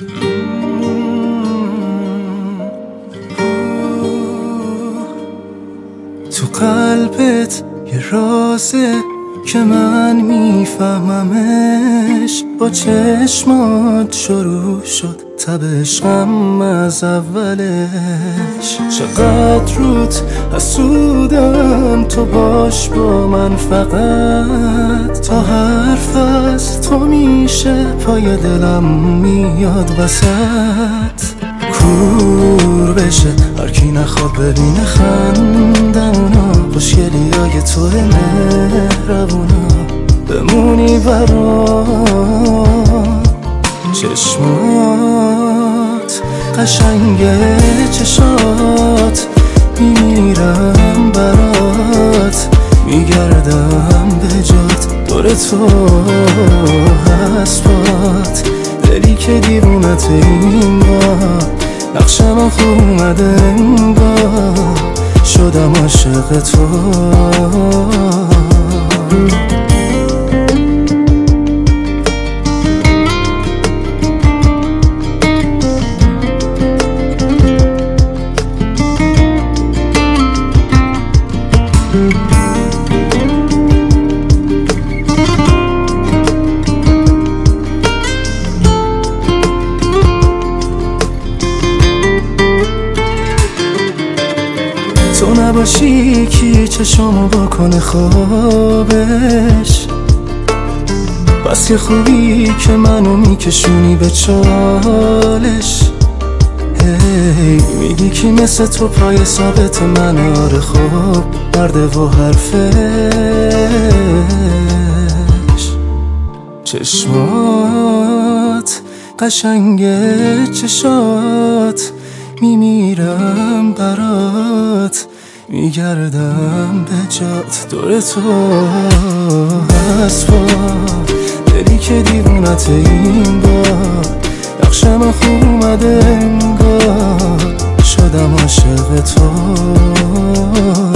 تو قلبت یه رازه که من میفهممش، با چشمات شروع شد تب عشقم از اولش. چقدر روت حسودم، تو باش با من فقط، تا حرف از تو میشه پای دلم میاد وسط. کور بشه هرکی نخواد ببینه خندمونا، خوشگلیای تو مهربونا، بمونی برام. چشمات قشنگه، چشات میمیرم برات، میگردم به جات دور تو حسبات. دلی که دیوونت این بار، نقشم خوب اومده انگار، شدم عاشق تو. تو نباشی کی چشمو بکنه خوابش، بس که خوبی که منو میکشونی به چالش. هی میگی کی مثل تو پای ثابت من، آره خوب مرده و حرفش. چشمات قشنگه، چشات میمیرم برات، میگردم به جات دور تو حسبات. دلی که دیوونت این بار، نقشم خوب اومده انگار، شدم عاشق تو.